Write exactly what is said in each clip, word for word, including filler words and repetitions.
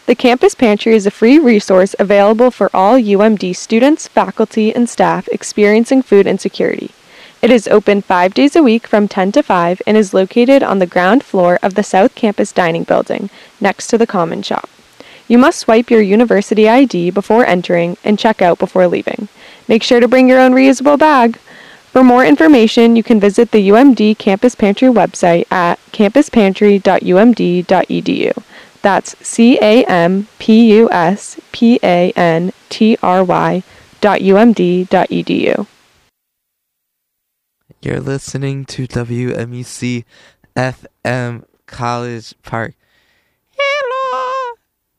The Campus Pantry is a free resource available for all U M D students, faculty, and staff experiencing food insecurity. It is open five days a week from ten to five and is located on the ground floor of the South Campus Dining Building, next to the Common Shop. You must swipe your university I D before entering and check out before leaving. Make sure to bring your own reusable bag. For more information, you can visit the U M D Campus Pantry website at campus pantry dot u m d dot e d u. That's C A M P U S P A N T R Y dot U M D dot E D U. You're listening to W M E C F M College Park. Hello!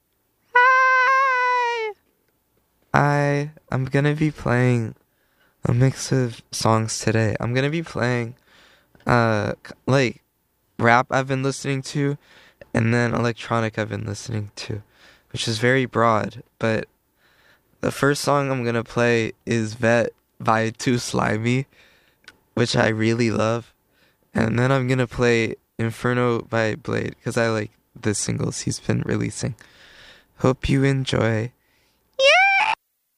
Hi! I, I'm gonna be playing a mix of songs today. I'm gonna be playing, uh, like, rap I've been listening to, and then electronic I've been listening to, which is very broad, but the first song I'm gonna play is Vet by Too Slimy, which I really love, and then I'm gonna play Inferno by Blade, because I like the singles he's been releasing. Hope you enjoy. Yeah!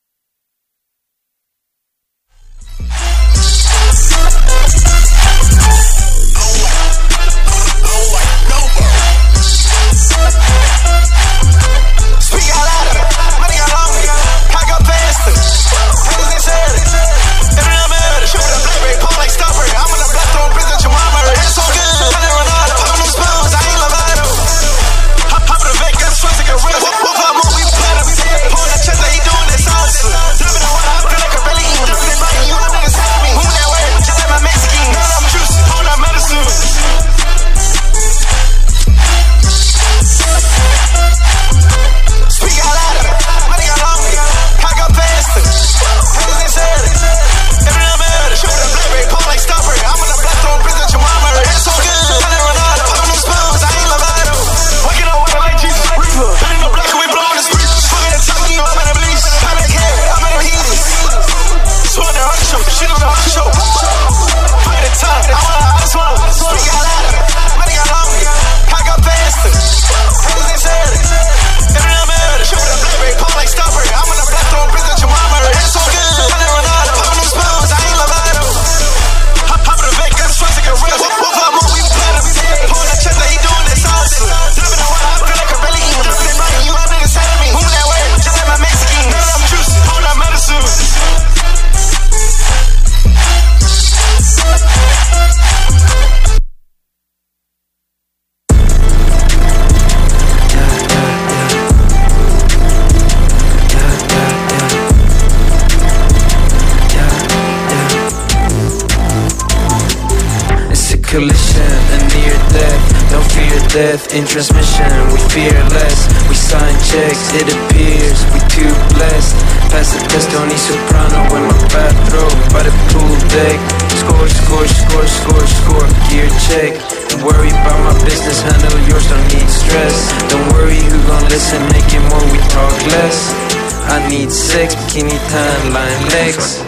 Collision, a near death, don't fear death. In transmission, we fearless. We sign checks, it appears we too blessed. Pass the test, Tony Soprano in my bathrobe by the pool deck. Score, score, score, score, score, gear check. Don't worry about my business, handle yours, don't need stress. Don't worry who gon' listen, make it more, we talk less. I need sex, bikini tan, line legs.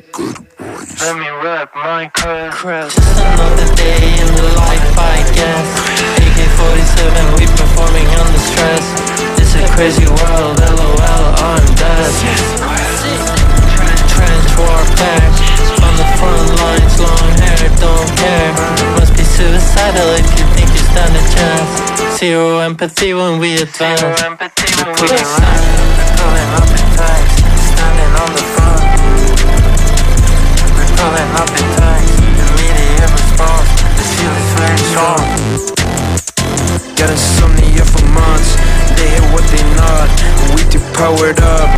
Let me rap my craft. Just another day in the life, I guess. A K forty-seven, we performing under stress. It's a crazy world, LOL, I'm dead. Trench warfare, on the front lines, long hair, don't care. Must be suicidal if you think you stand a chance. Zero empathy when we advance. Zero empathy when we advance. Pulling up in tights, standing on the front. Pulling up in tights, immediate response. The seal is very strong. Got insomnia for months. They hit what they not, we too powered up.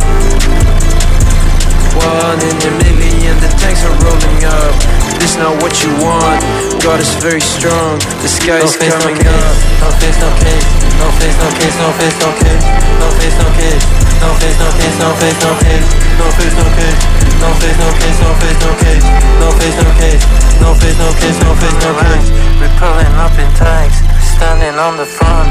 One in a million, the tanks are rolling up. This not what you want, God is very strong. The sky is no face, coming no up. No face, no case, no face, no case, no face, no case. No face, no case, no face, no case, no face, no case. No face, no case, no face, no case, no face, no case. No face, no case, no face, no case, no face, no case. We're pulling up in tanks, standing on the front.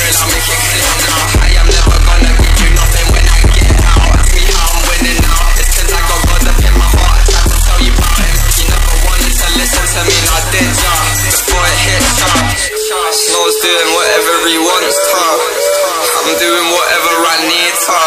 and I'll make it clear now. I am never gonna give you nothing when I get out. Ask me how I'm winning now. It's cause I got God up in my heart. I tried to tell you about him. You never wanted to listen to me, now did ya? Before it hits ya. Snow's doing whatever he wants to. I'm doing whatever I need to.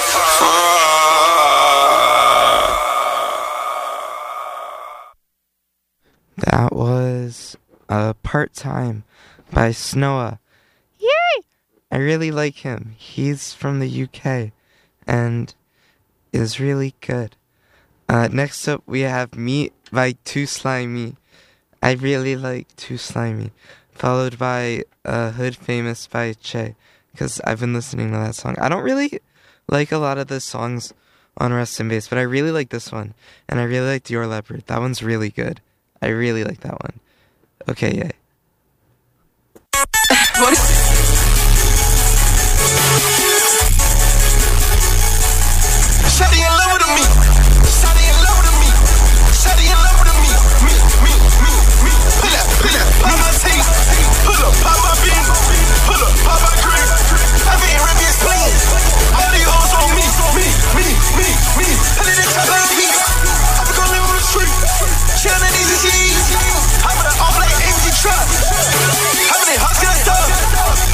That was uh, Part-Time by Snowa. Yay! I really like him. He's from the U K and is really good. Uh, next up, we have Meat by Too Slimy. I really like Too Slimy. Followed by uh, Hood Famous by Che, because I've been listening to that song. I don't really like a lot of the songs on Rust and Bass, but I really like this one. And I really like Dior Leopard. That one's really good. I really like that one. Okay, yay. Shawty in love with me. Shawty in love with me. Shawty in love with me. Me, me, me, me. Pull up, pull up, pop my teeth. Pull up, pop my beans. Pull up, pop my cream. I've been ripping spleen. All these hoes on me. Me, me, me, me. Hell in the top of the beat. I've been going on the street. Chillin' in these G's. I'm in an all black empty truck. I'm in it hot, get stuff.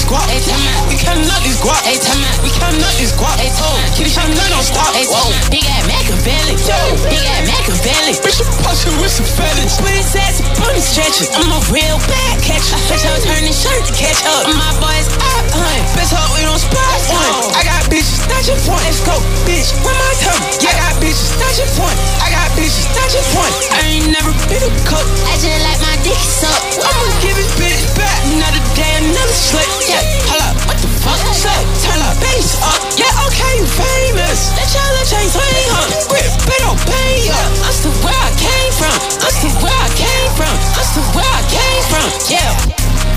guap. We counting up this guap. We counting up this guap. Kitty counting up, don't stop. Big ass Machiavelli. Big ass Machiavelli. Bitch, you punching with some feathers. Put his ass upon the stretcher. I'm a real bad catcher. Bitch, I'll turn his shirt to catch up. My boys up hunt. Best hope we don't spot one. I got bitches, not your point. Let's go, bitch. Run my tongue. I got bitches, not your point. I got bitches, not your point. I ain't never been a cook. I just like my dick suck. I'ma give his bitch back. Another day, another slut. Yeah, hold up, what the fuck? So, turn up, bass up. Yeah, okay, you famous. Let y'all let chain swing, huh? Grip, but don't pay up. I'm still where I came from. I'm still where I came from. I'm still where I came from. Yeah.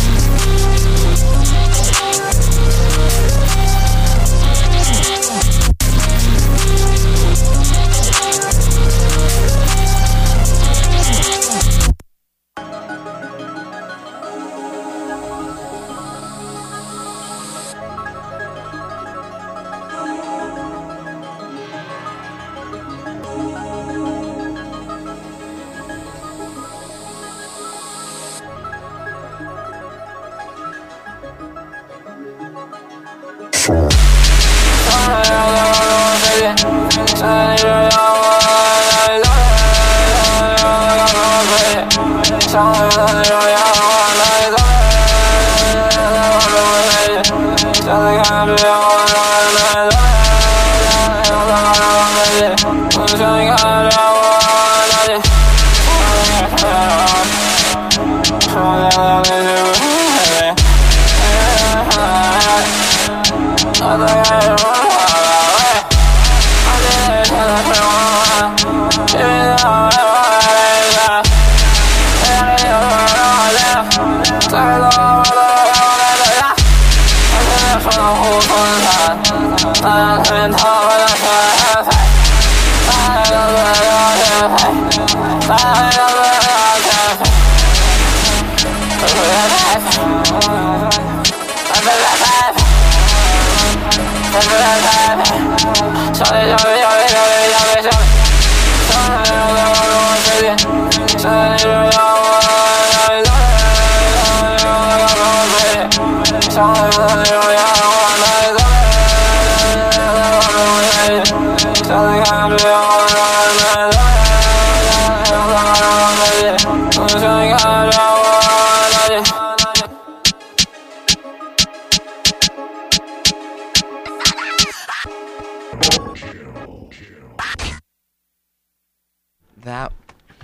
That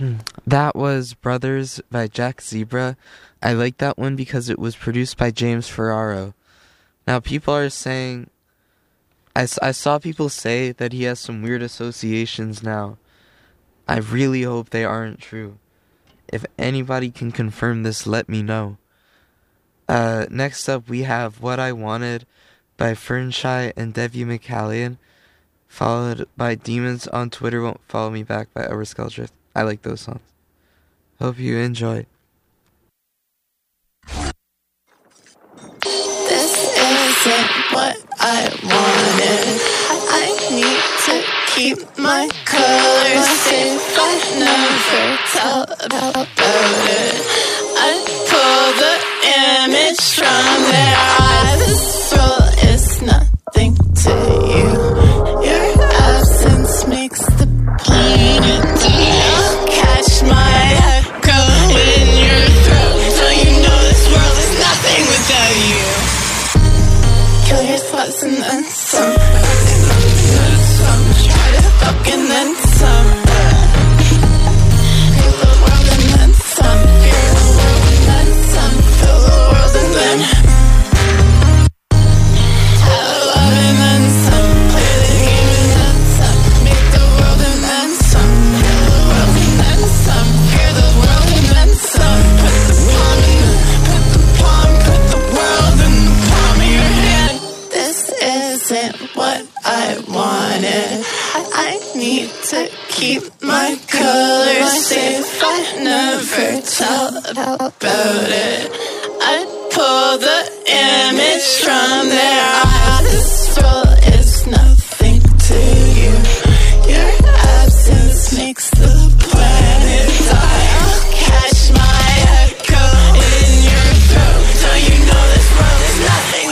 that was Brothers by Jack Zebra. I like that one because it was produced by James Ferraro. Now people are saying, I, I saw people say that he has some weird associations now. I really hope they aren't true. If anybody can confirm this, let me know. Uh, next up we have What I Wanted by Fernshy and Debbie McCallion, followed by Demons on Twitter Won't Follow Me Back by Overskuldrift. I like those songs. Hope you enjoy. This isn't what I wanted. I need to keep my colors safe. I never tell about it. I pull the image from their eyes. This role is nothing to you. Your absence makes the planet die. I'll catch my echo in your throat, so you know this world is nothing without you. Kill your thoughts and then some. Try to fuck and then some. Feel the world and then some. Feel the world and then some. Feel the world and then have a love and then some. Play the game and then some. Make the world and then some. Feel the world and then some. Hear the world and then some. Put the palm in the, put the palm, put the world in the palm of your hand. This isn't what I wanted. I, I need to keep my colors safe. I never tell about it. I pull the image from their eyes. This role is nothing to you. Your absence makes the planet die. I'll catch my echo in your throat, so you know this world is nothing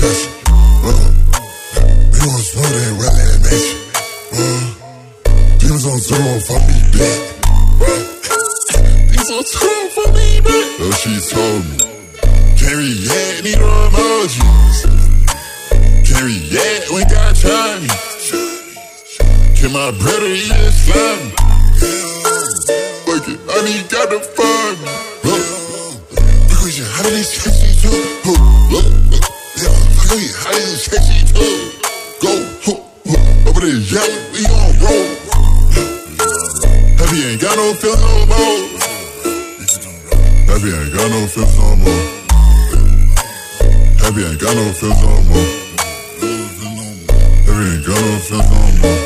passion. Uh, we gon' smoke that rally and mansion. Uh, Demons on zero for me, bitch. Demons on zero for me, bitch. Oh, she told me. Can't react, need no emojis. Can't react, we got Johnny. Can my brother eat his slime? Fuck it, I need got to find me. Because you how did this catchy too? Look, look, yeah, look at how did this catchy too? Go, over the yellow, we gon' roll. Happy ain't got no feelings no more. Happy ain't got no feelings no more. Happy ain't got no feelings no more. Happy ain't got no feelings no more.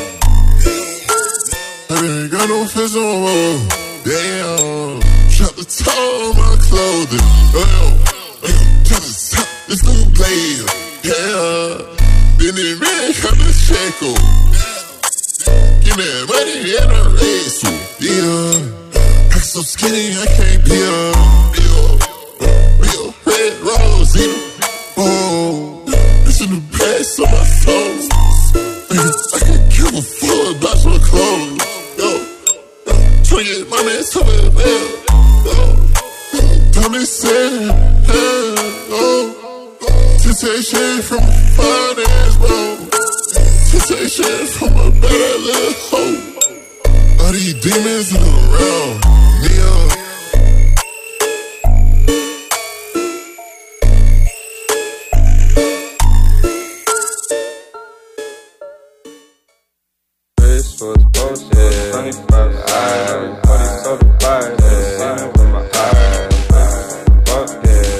Happy ain't got no feelings no more. Damn, drop the toe on my clothing. Damn, drop the top, this new blade. Yeah, then it really cut the shackle. Give me that money and a race. Yeah, I'm so skinny I can't be a real, real red rose eater. Oh, this in the past of my soul. I can't give a fuck about your clothes. Yo, tryna get my man somewhere there. Yo, Tommy said, hey, oh, temptation from a fine ass bro. Temptation from a better little hoe. All these demons around me. This was bullshit. twenty-five eyes, forty soda bars, yeah. With my eyes, fuck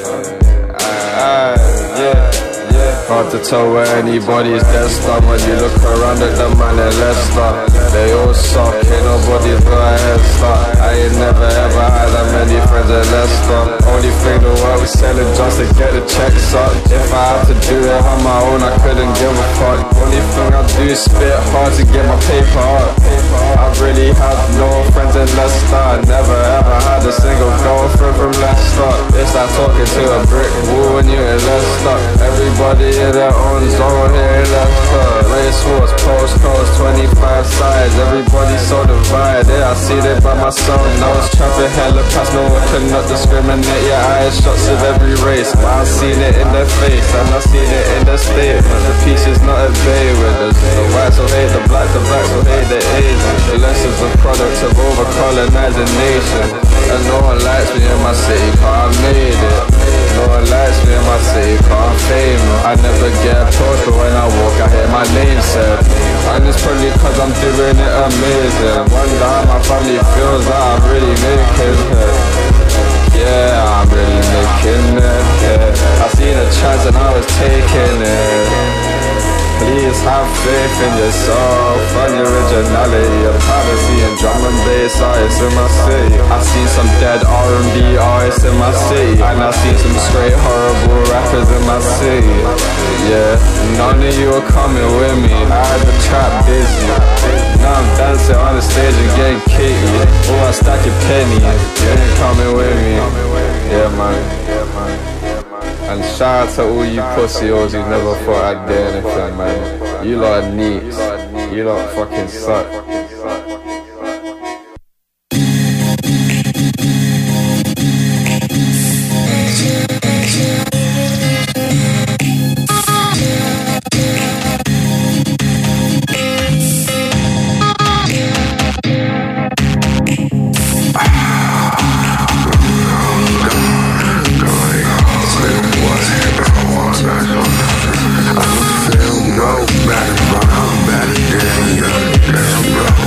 yeah. Yeah, yeah. Hard to tell where anybody is dead stop. When you look around at them man, they're less stop. They all suck, ain't nobody got a head start. I ain't never ever had that many friends at Leicester. Only thing the world was selling just to get the checks up. If I had to do it on my own, I couldn't give a fuck. Only thing I do is spit hard to get my paper up. I really had no friends in Leicester. I never ever had a single girlfriend from Leicester. It's like talking to a brick wall when you're in Leicester. Everybody in their own zone here in Leicester. Racehorse, postcodes, twenty-five sides. Everybody so divided. I see it by myself. I was trapping hella past. No one could not discriminate. Your eyes shots of every race. But I seen it in their face and I seen it in their statement. The peace is not at bay with us. The whites will hate the black, the blacks will hate the Asians. The lessons of products of over-colonizing nation. And no one likes me in my city, cause I made it. No one likes me in my city, cause I'm famous. I never get approached, but when I walk I hear my name said. And it's probably cause I'm doing it amazing. Wonder how my family feels that I'm really making it. Yeah, I'm really making it, yeah. I seen a chance and I was taking it. Please have faith in yourself and your originality. Your privacy and drum and bass artists in my city. I seen some dead R and B artists in my city. And I seen some straight horrible rappers in my city. Yeah, none of you are coming with me. I had the trap busy. Now I'm dancing on the stage and getting kitty. Oh, I stack your penny. You ain't coming with me. Yeah, man. Yeah, man. And shout out to all you pussy-os who never thought I'd do anything, man. You lot are neat. You lot fucking suck. No matter what, I'm better than you.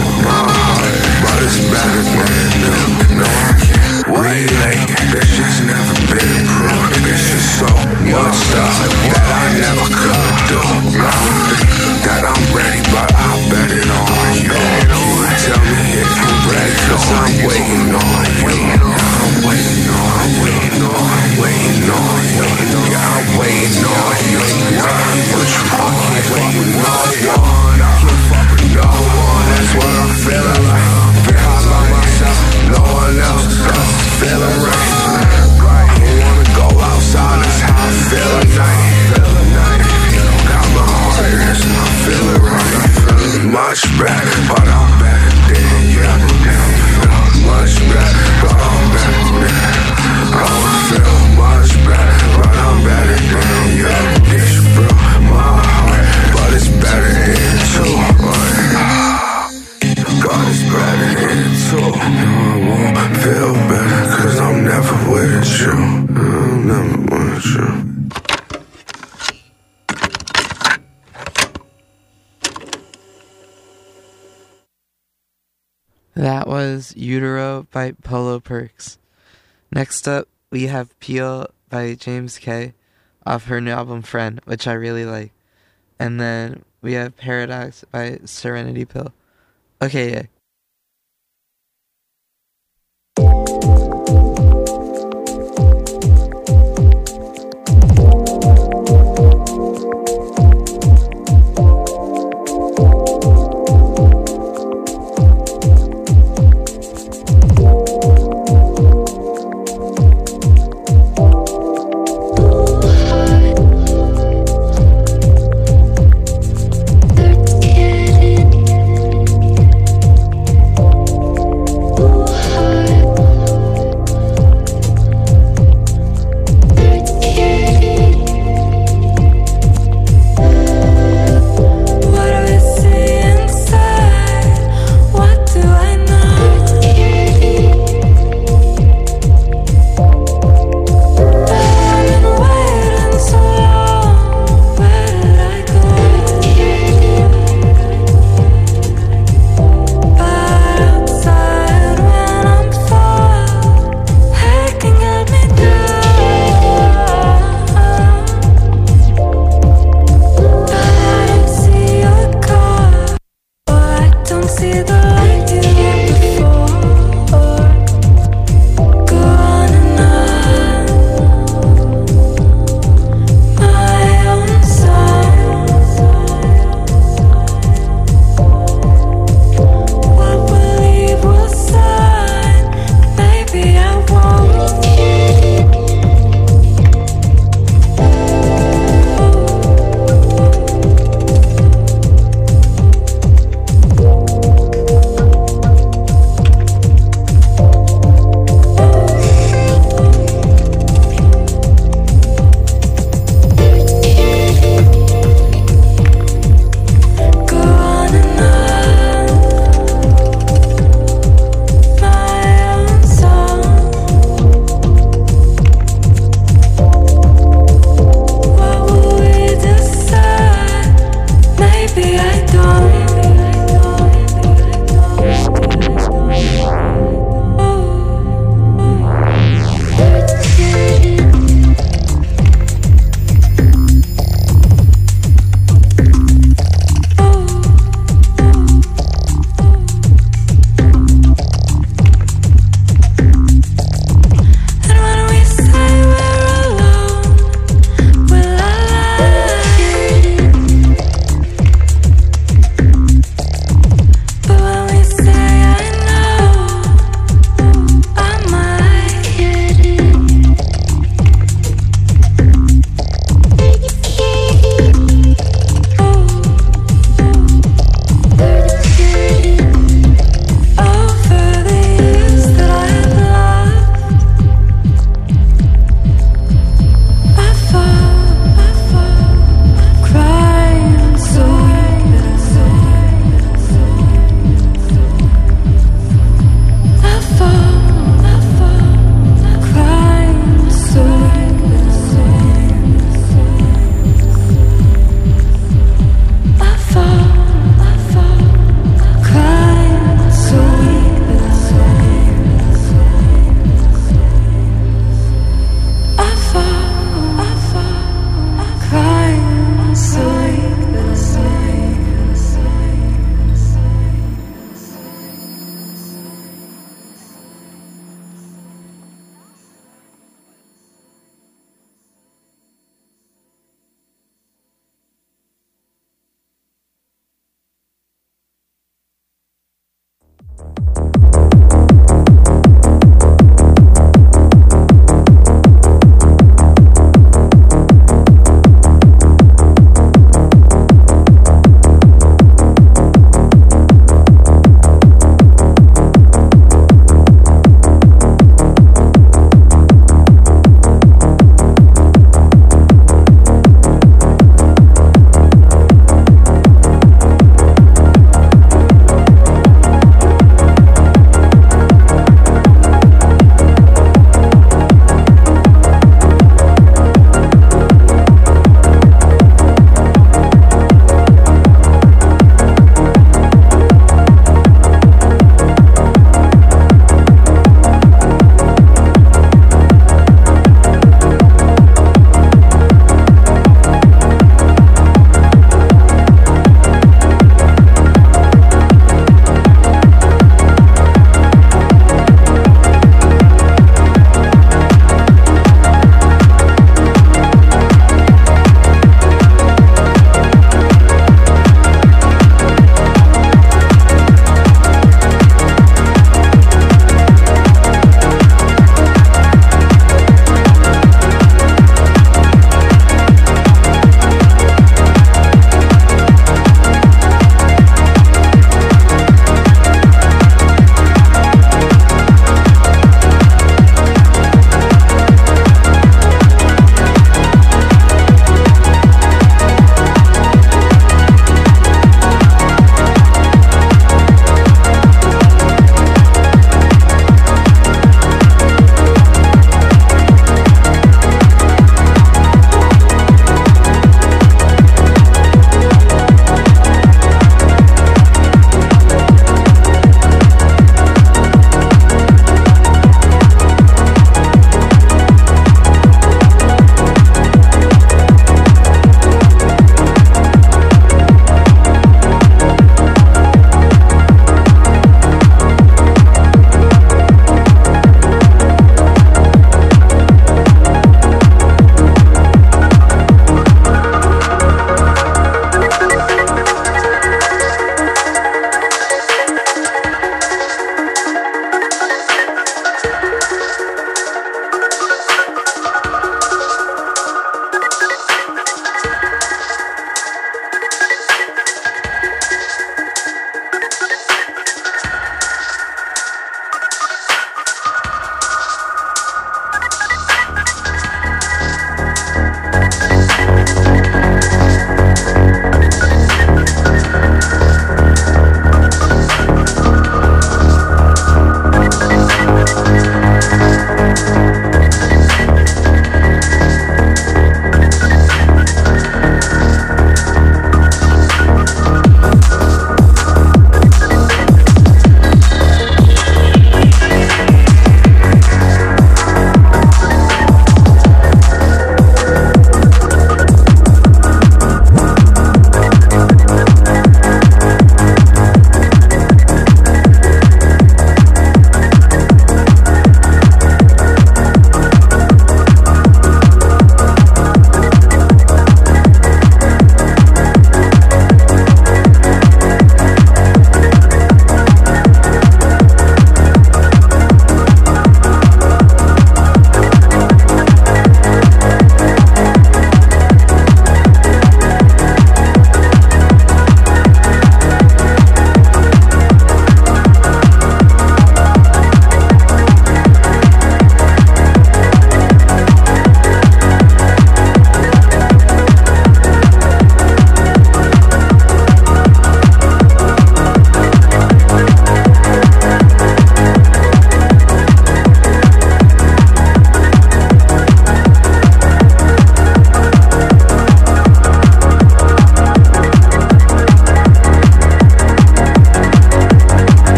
That was Utero by Polo Perks. Next up, we have Peel by James K off her new album Friend, which I really like. And then we have Paradox by Serenity Pill. Okay, yeah.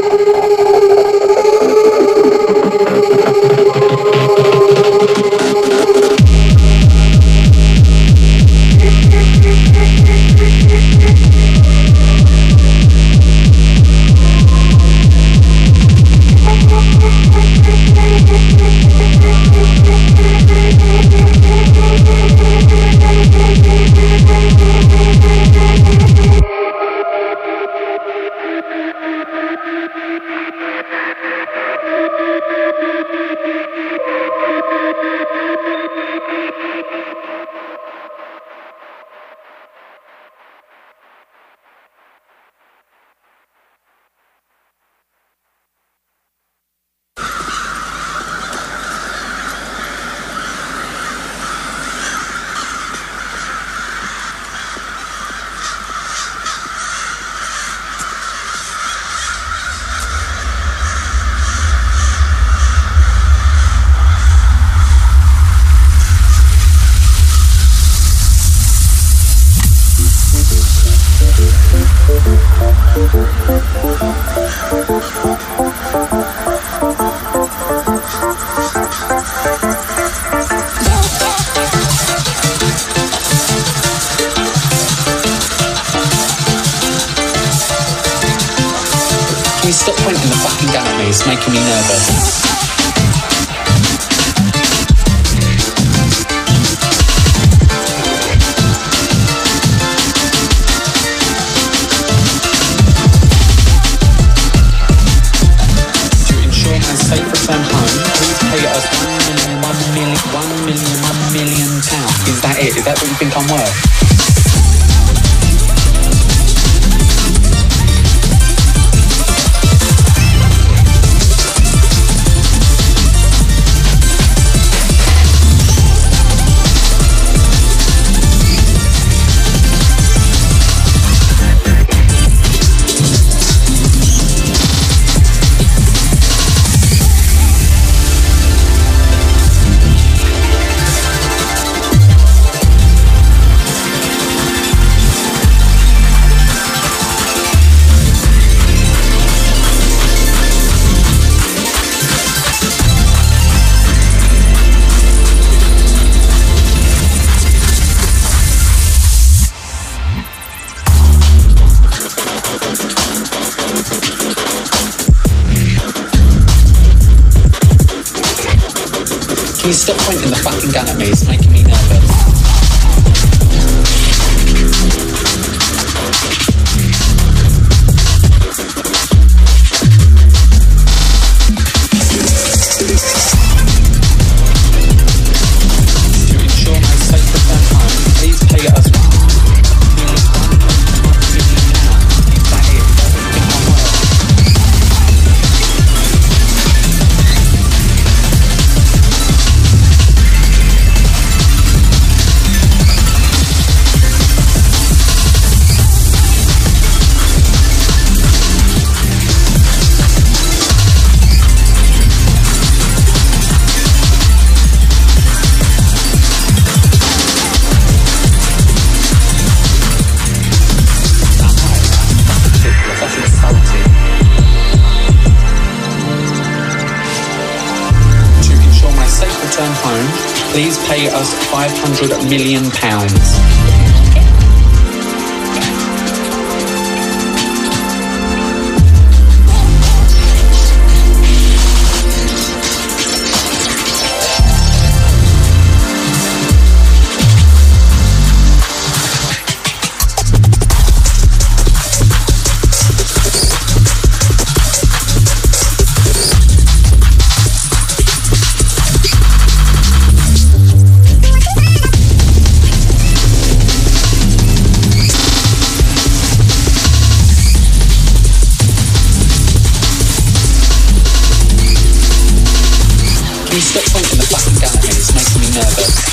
Can you stop pointing the fucking gun at me? It's making me nervous. Safe return home, please pay us one million, one million, one million, one million pounds. Is that it? Is that what you think I'm worth? Can you stop pointing the fucking gun at me? It's making me nervous. To ensure my safe return home, please pay us one million pounds. Is that it? Is that what you think I'm worth? Return home, please pay us five hundred million pounds. Can you stop pointing the fucking gun at me? It's making me nervous.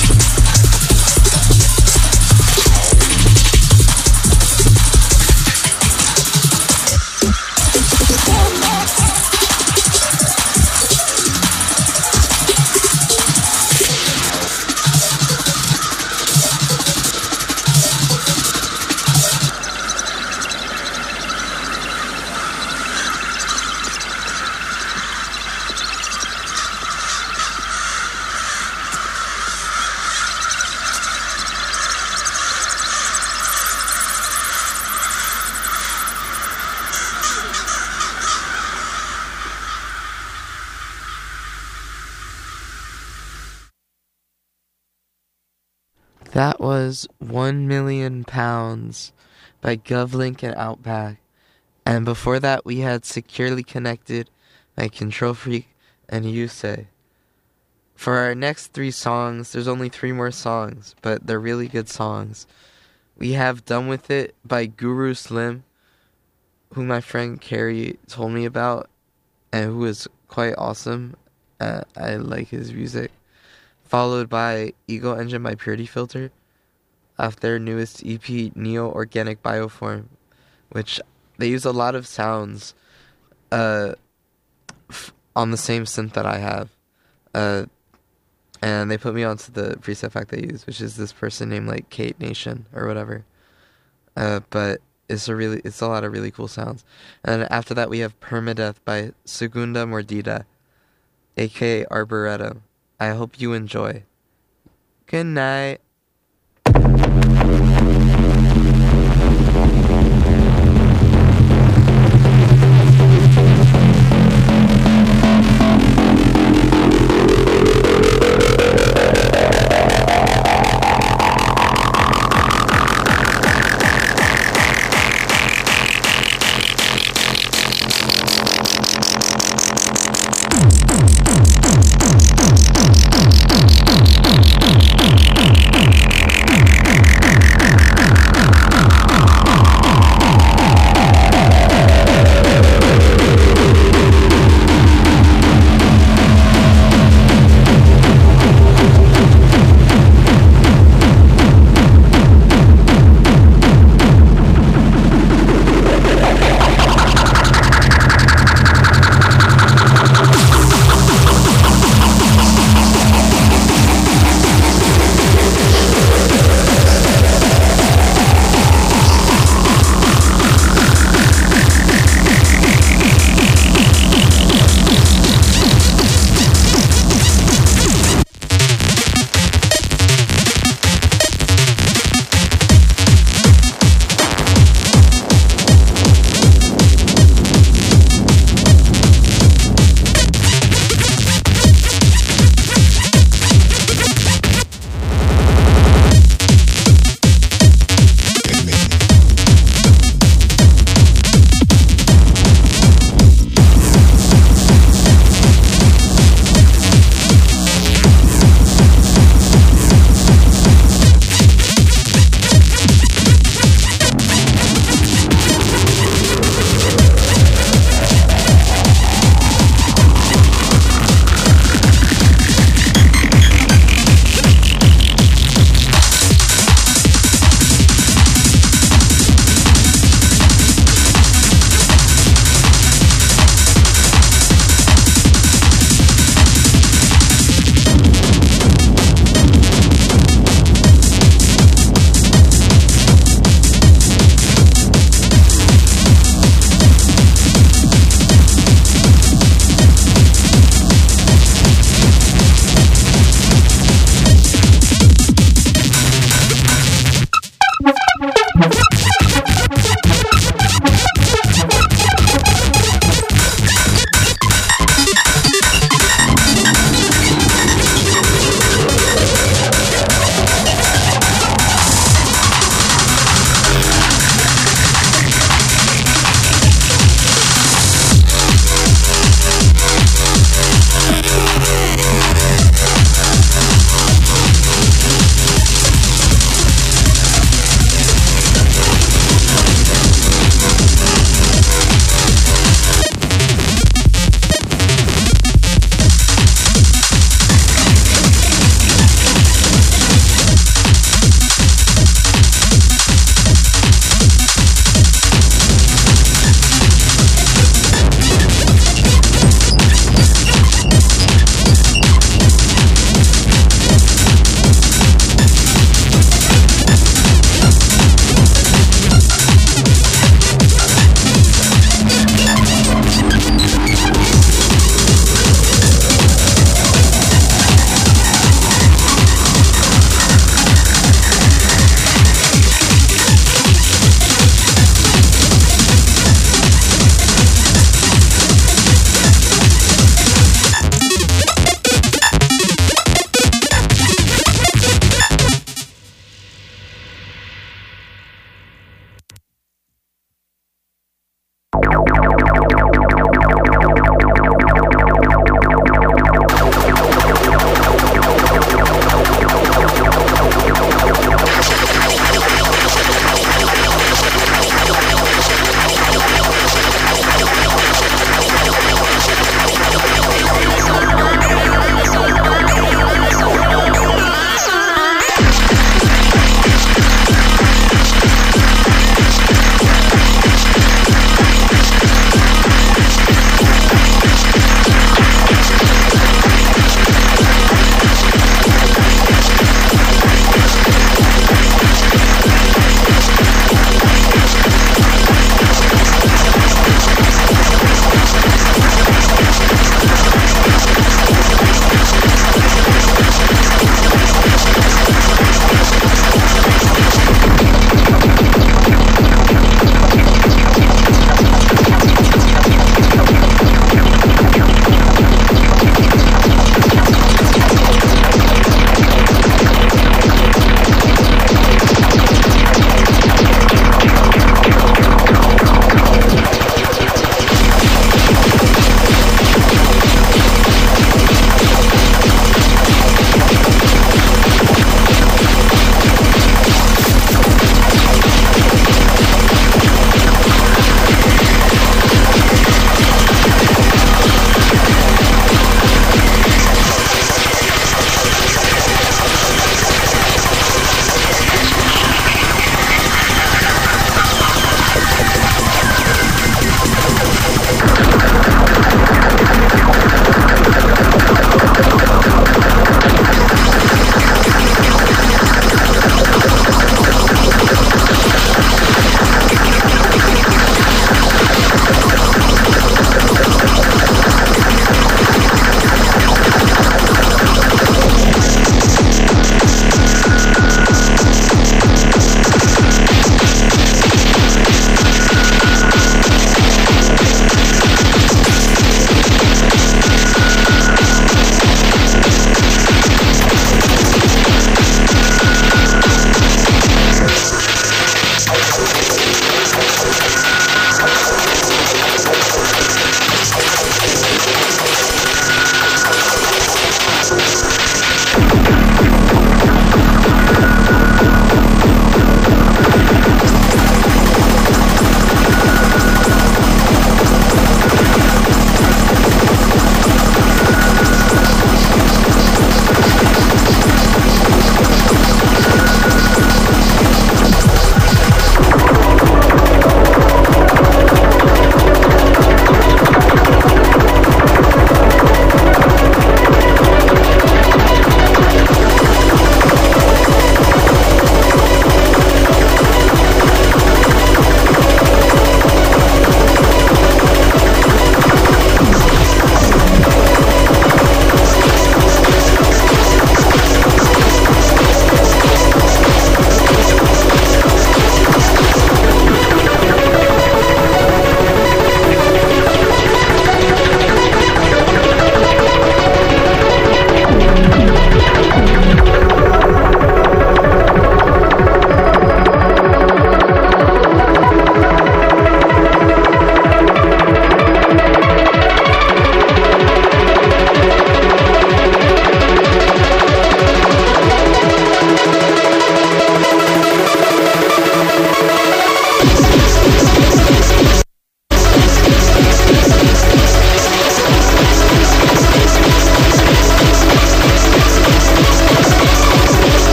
That was One Million Pounds by GovLink and Outback. And before that, we had Securely Connected by Control Freak and Yusei. For our next three songs, there's only three more songs, but they're really good songs. We have Done With It by Guru Slim, who my friend Carrie told me about, and who is quite awesome. Uh, I like his music. Followed by Ego Engine by Purity Filter, off their newest E P, Neo Organic Bioform, which they use a lot of sounds uh, f- on the same synth that I have. Uh, and they put me onto the preset fact they use, which is this person named like Kate Nation or whatever. Uh, but it's a really, it's a lot of really cool sounds. And after that, we have Permadeath by Segunda Mordida, aka Arboretum. I hope you enjoy. Good night. We'll be right back.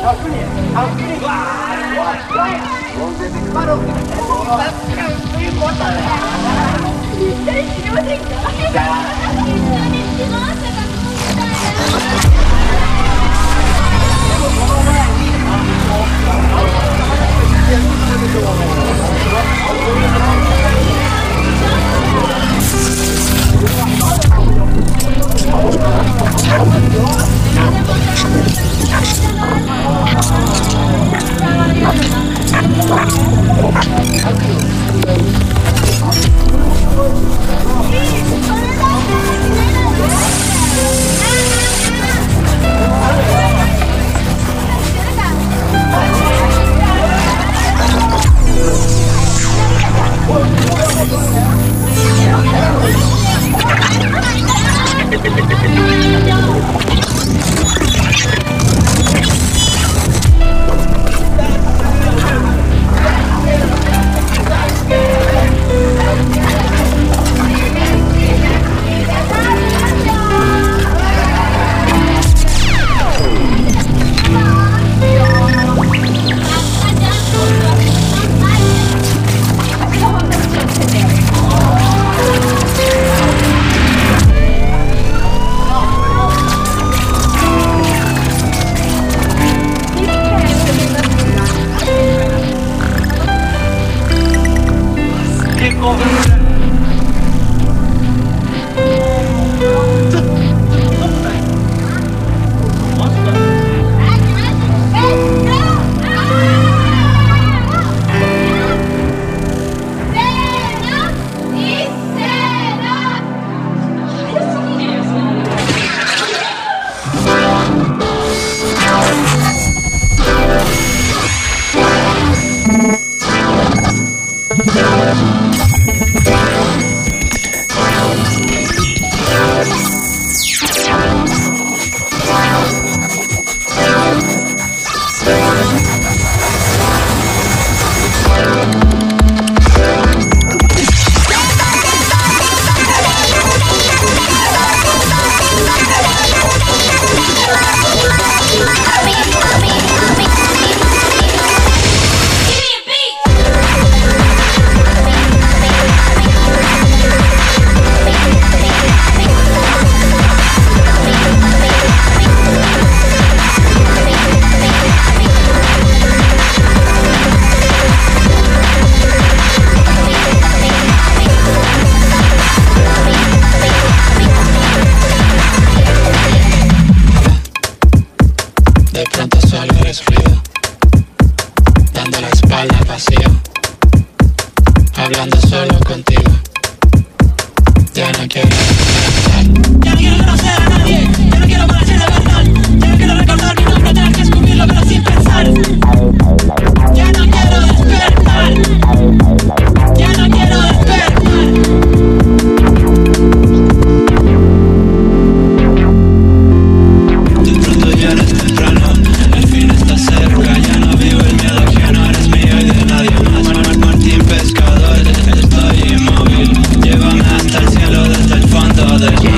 hablando solo contigo. Ya no quiero estar. Ya no quiero conocer a nadie. Ya no quiero parecer de verdad. Ya no quiero recordar mi nombre, tener que escribirlo pero sin pensar. Ya no quiero despertar. Ya no quiero despertar. De pronto ya no es temprano, el fin está cerca. Ya no vivo el miedo que no eres mío y de nadie más. Martín Pescador, estoy inmóvil. Llévame hasta el cielo desde el fondo del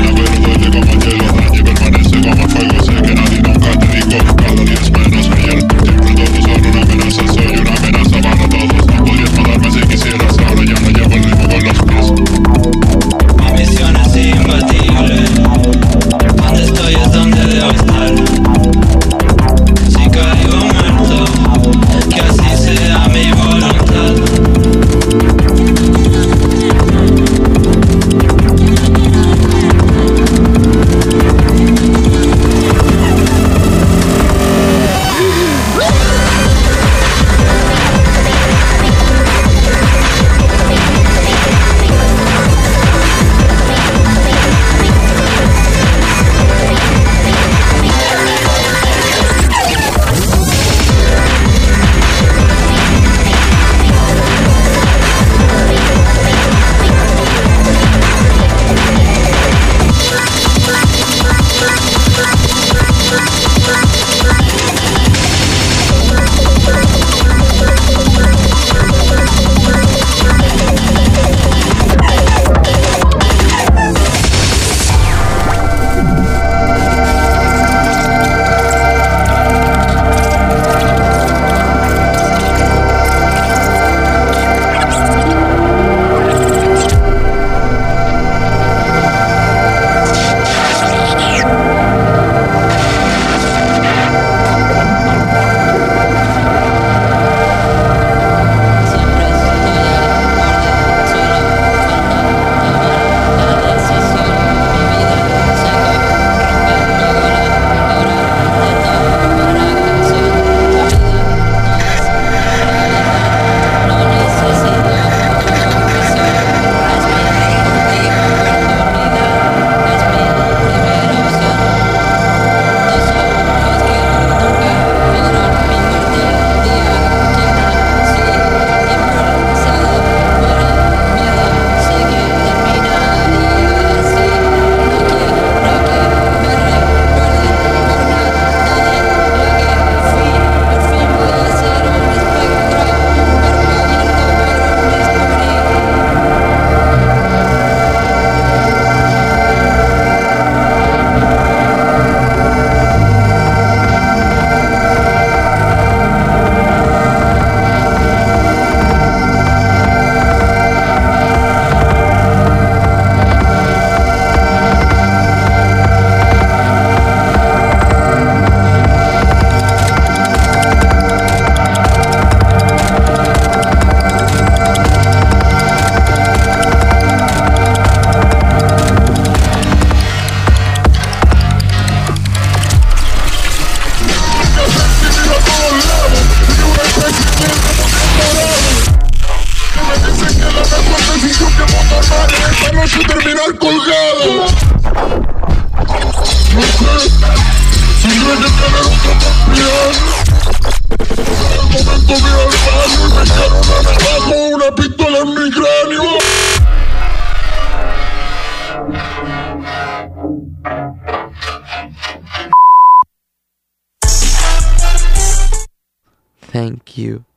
hace terminar colgado. No sé si duele tener otra también. Al momento de ir al baño y me quedo bajo una pistola en mi cráneo. Thank you.